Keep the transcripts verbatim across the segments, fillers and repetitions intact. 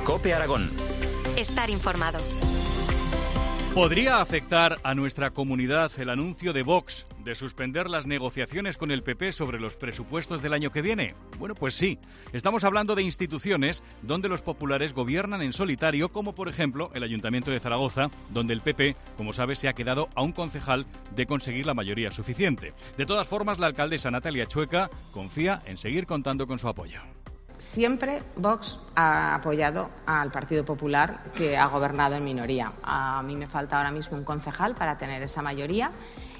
COPE Aragón. Estar informado. ¿Podría afectar a nuestra comunidad el anuncio de Vox de suspender las negociaciones con el P P sobre los presupuestos del año que viene? Bueno, pues sí. Estamos hablando de instituciones donde los populares gobiernan en solitario, como por ejemplo el Ayuntamiento de Zaragoza, donde el P P, como sabes, se ha quedado a un concejal de conseguir la mayoría suficiente. De todas formas, la alcaldesa Natalia Chueca confía en seguir contando con su apoyo. Siempre Vox ha apoyado al Partido Popular, que ha gobernado en minoría. A mí me falta ahora mismo un concejal para tener esa mayoría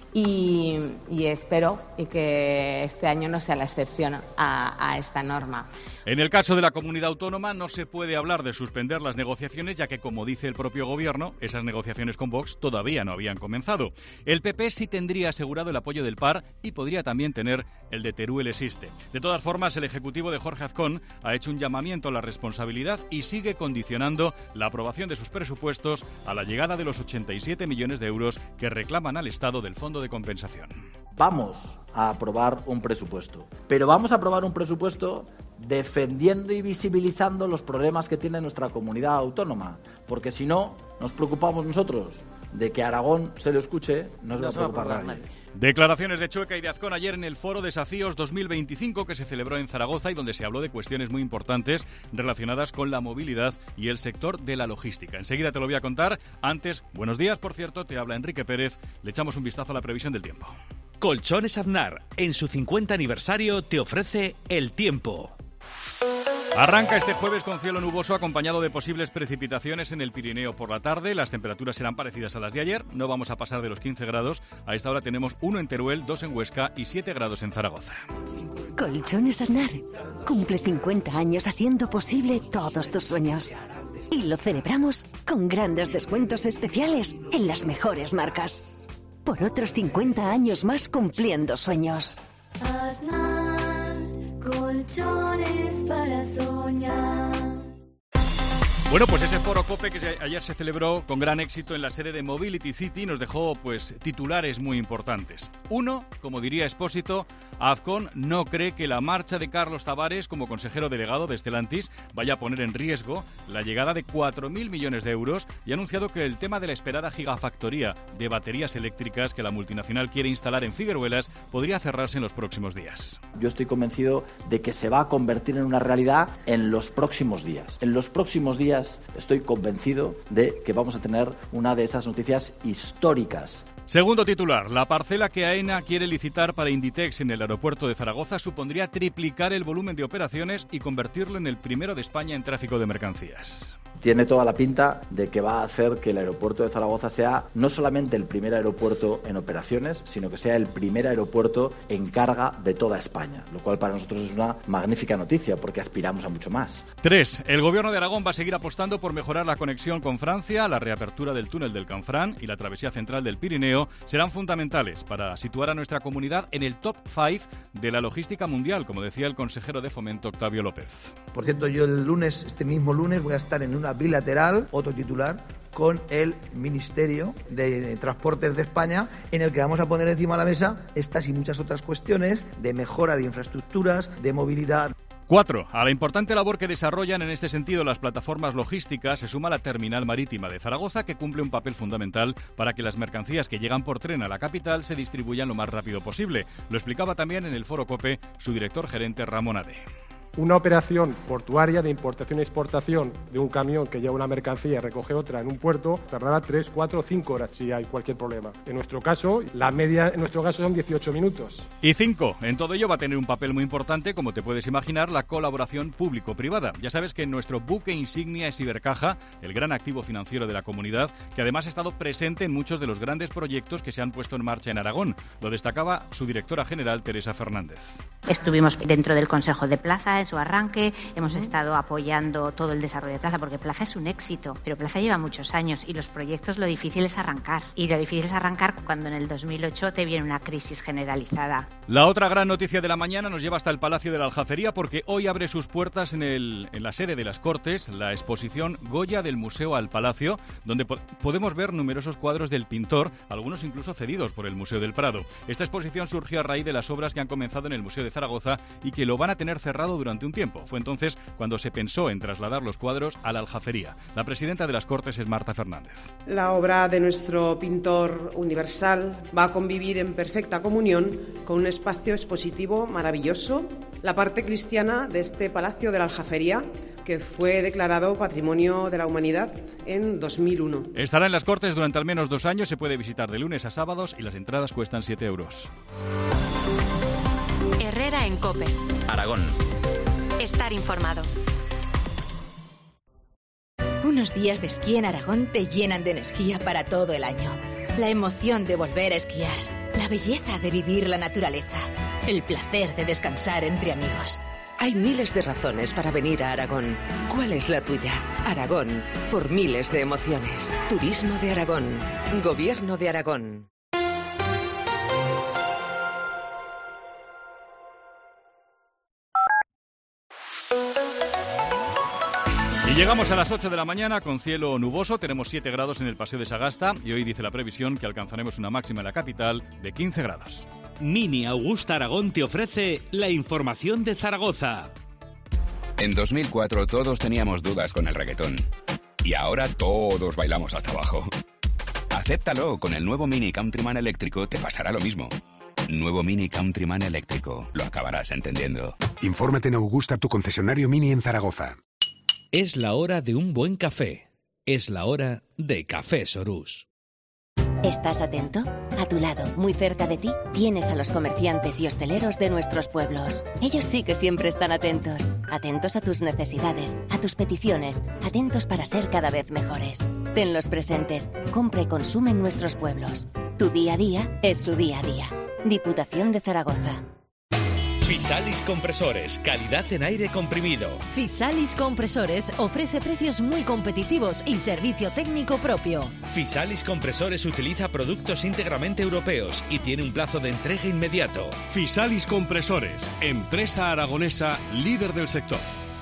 y, y espero y que este año no sea la excepción a, a esta norma. En el caso de la comunidad autónoma no se puede hablar de suspender las negociaciones, ya que, como dice el propio gobierno, esas negociaciones con Vox todavía no habían comenzado. El P P sí tendría asegurado el apoyo del P A R y podría también tener el de Teruel Existe. De todas formas, el ejecutivo de Jorge Azcón ha hecho un llamamiento a la responsabilidad y sigue condicionando la aprobación de sus presupuestos a la llegada de los ochenta y siete millones de euros que reclaman al Estado del Fondo de Compensación. Vamos a aprobar un presupuesto, pero vamos a aprobar un presupuesto defendiendo y visibilizando los problemas que tiene nuestra comunidad autónoma, porque si no nos preocupamos nosotros de que Aragón se lo escuche, no se va a preocupar nadie. Declaraciones de Chueca y de Azcón ayer en el Foro Desafíos dos mil veinticinco que se celebró en Zaragoza y donde se habló de cuestiones muy importantes relacionadas con la movilidad y el sector de la logística. Enseguida te lo voy a contar. Antes, buenos días, por cierto, te habla Enrique Pérez. Le echamos un vistazo a la previsión del tiempo. Colchones Aznar, en su cincuenta aniversario, te ofrece el tiempo. Arranca este jueves con cielo nuboso acompañado de posibles precipitaciones en el Pirineo por la tarde. Las temperaturas serán parecidas a las de ayer. No vamos a pasar de los quince grados. A esta hora tenemos uno en Teruel, dos en Huesca y siete grados en Zaragoza. Colchones Aznar cumple cincuenta años haciendo posible todos tus sueños. Y lo celebramos con grandes descuentos especiales en las mejores marcas. Por otros cincuenta años más cumpliendo sueños. Aznar, colchones para soñar. Bueno, pues ese foro COPE que ayer se celebró con gran éxito en la sede de Mobility City nos dejó pues titulares muy importantes. Uno, como diría Expósito, Azcón no cree que la marcha de Carlos Tavares como consejero delegado de Stellantis vaya a poner en riesgo la llegada de cuatro mil millones de euros y ha anunciado que el tema de la esperada gigafactoría de baterías eléctricas que la multinacional quiere instalar en Figueruelas podría cerrarse en los próximos días. Yo estoy convencido de que se va a convertir en una realidad en los próximos días. En los próximos días estoy convencido de que vamos a tener una de esas noticias históricas. Segundo titular, la parcela que AENA quiere licitar para Inditex en el aeropuerto de Zaragoza supondría triplicar el volumen de operaciones y convertirlo en el primero de España en tráfico de mercancías. Tiene toda la pinta de que va a hacer que el aeropuerto de Zaragoza sea no solamente el primer aeropuerto en operaciones, sino que sea el primer aeropuerto en carga de toda España, lo cual para nosotros es una magnífica noticia porque aspiramos a mucho más. Tres, el Gobierno de Aragón va a seguir apostando por mejorar la conexión con Francia. La reapertura del túnel del Canfrán y la travesía central del Pirineo serán fundamentales para situar a nuestra comunidad en el top cinco de la logística mundial, como decía el consejero de Fomento Octavio López. Por cierto, yo el lunes, este mismo lunes, voy a estar en una bilateral, otro titular, con el Ministerio de Transportes de España, en el que vamos a poner encima de la mesa estas y muchas otras cuestiones de mejora de infraestructuras, de movilidad. Cuatro. A la importante labor que desarrollan en este sentido las plataformas logísticas se suma la terminal marítima de Zaragoza, que cumple un papel fundamental para que las mercancías que llegan por tren a la capital se distribuyan lo más rápido posible. Lo explicaba también en el Foro COPE su director gerente Ramón Ade. Una operación portuaria de importación y exportación de un camión que lleva una mercancía y recoge otra en un puerto tardará tres, cuatro o cinco horas si hay cualquier problema. En nuestro caso, la media en nuestro caso son dieciocho minutos. Y cinco. En todo ello va a tener un papel muy importante, como te puedes imaginar, la colaboración público-privada. Ya sabes que nuestro buque insignia es Ibercaja, el gran activo financiero de la comunidad, que además ha estado presente en muchos de los grandes proyectos que se han puesto en marcha en Aragón. Lo destacaba su directora general, Teresa Fernández. Estuvimos dentro del Consejo de Plaza en su arranque, hemos estado apoyando todo el desarrollo de Plaza, porque Plaza es un éxito, pero Plaza lleva muchos años y los proyectos lo difícil es arrancar. Y lo difícil es arrancar cuando en el dos mil ocho te viene una crisis generalizada. La otra gran noticia de la mañana nos lleva hasta el Palacio de la Aljafería, porque hoy abre sus puertas en, el, en la sede de las Cortes la exposición Goya del Museo al Palacio, donde po- podemos ver numerosos cuadros del pintor, algunos incluso cedidos por el Museo del Prado. Esta exposición surgió a raíz de las obras que han comenzado en el Museo de Zaragoza y que lo van a tener cerrado durante durante un tiempo. Fue entonces cuando se pensó en trasladar los cuadros a la Aljafería. La presidenta de las Cortes es Marta Fernández. La obra de nuestro pintor universal va a convivir en perfecta comunión con un espacio expositivo maravilloso, la parte cristiana de este Palacio de la Aljafería, que fue declarado Patrimonio de la Humanidad en dos mil uno. Estará en las Cortes durante al menos dos años, se puede visitar de lunes a sábados y las entradas cuestan siete euros. Herrera en COPE. Aragón. Estar informado. Unos días de esquí en Aragón te llenan de energía para todo el año. La emoción de volver a esquiar, la belleza de vivir la naturaleza, el placer de descansar entre amigos. Hay miles de razones para venir a Aragón. ¿Cuál es la tuya? Aragón, por miles de emociones. Turismo de Aragón. Gobierno de Aragón. Y llegamos a las ocho de la mañana con cielo nuboso. Tenemos siete grados en el Paseo de Sagasta y hoy dice la previsión que alcanzaremos una máxima en la capital de quince grados. Mini Augusta Aragón te ofrece la información de Zaragoza. En dos mil cuatro todos teníamos dudas con el reggaetón. Y ahora todos bailamos hasta abajo. Acéptalo, con el nuevo Mini Countryman eléctrico te pasará lo mismo. Nuevo Mini Countryman eléctrico. Lo acabarás entendiendo. Infórmate en Augusta, tu concesionario Mini en Zaragoza. Es la hora de un buen café. Es la hora de Café Sorús. ¿Estás atento? A tu lado, muy cerca de ti, tienes a los comerciantes y hosteleros de nuestros pueblos. Ellos sí que siempre están atentos. Atentos a tus necesidades, a tus peticiones, atentos para ser cada vez mejores. Tenlos presentes, compra y consume en nuestros pueblos. Tu día a día es su día a día. Diputación de Zaragoza. Fisalis Compresores, calidad en aire comprimido. Fisalis Compresores ofrece precios muy competitivos y servicio técnico propio. Fisalis Compresores utiliza productos íntegramente europeos y tiene un plazo de entrega inmediato. Fisalis Compresores, empresa aragonesa líder del sector.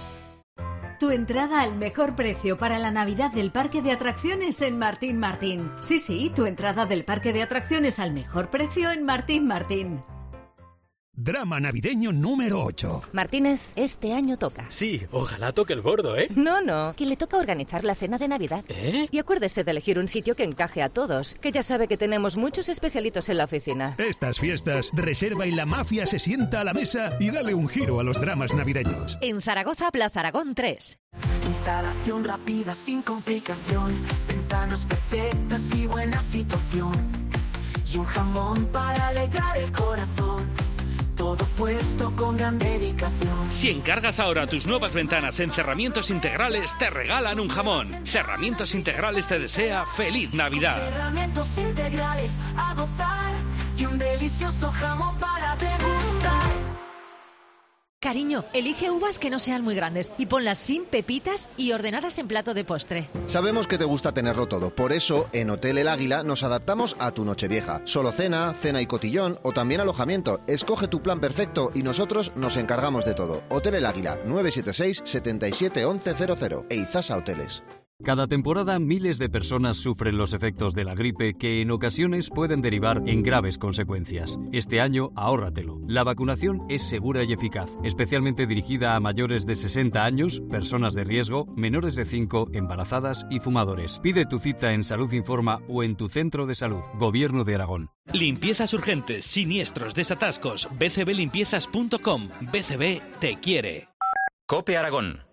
Tu entrada al mejor precio para la Navidad del Parque de Atracciones en Martín Martín. Sí, sí, tu entrada del Parque de Atracciones al mejor precio en Martín Martín. Drama navideño número ocho. Martínez, este año toca. Sí, ojalá toque el gordo, ¿eh? No, no, que le toca organizar la cena de Navidad. ¿Eh? Y acuérdese de elegir un sitio que encaje a todos, que ya sabe que tenemos muchos especialitos en la oficina. Estas fiestas, reserva y la mafia se sienta a la mesa y dale un giro a los dramas navideños. En Zaragoza, Plaza Aragón tres. Instalación rápida sin complicación, ventanas perfectas y buena situación, y un jamón para alegrar el corazón. Todo puesto con gran dedicación. Si encargas ahora tus nuevas ventanas en Cerramientos Integrales, te regalan un jamón. Cerramientos Integrales te desea ¡Feliz Navidad! Cerramientos Integrales a gozar y un delicioso jamón para degustar. Cariño, elige uvas que no sean muy grandes y ponlas sin pepitas y ordenadas en plato de postre. Sabemos que te gusta tenerlo todo, por eso en Hotel El Águila nos adaptamos a tu Nochevieja. Solo cena, cena y cotillón o también alojamiento. Escoge tu plan perfecto y nosotros nos encargamos de todo. Hotel El Águila, nueve siete seis, siete siete uno uno cero cero e Izasa Hoteles. Cada temporada miles de personas sufren los efectos de la gripe que en ocasiones pueden derivar en graves consecuencias. Este año, ahórratelo. La vacunación es segura y eficaz, especialmente dirigida a mayores de sesenta años, personas de riesgo, menores de cinco, embarazadas y fumadores. Pide tu cita en Salud Informa o en tu centro de salud. Gobierno de Aragón. Limpiezas urgentes, siniestros, desatascos. b c b limpiezas punto com. B C B te quiere. COPE Aragón.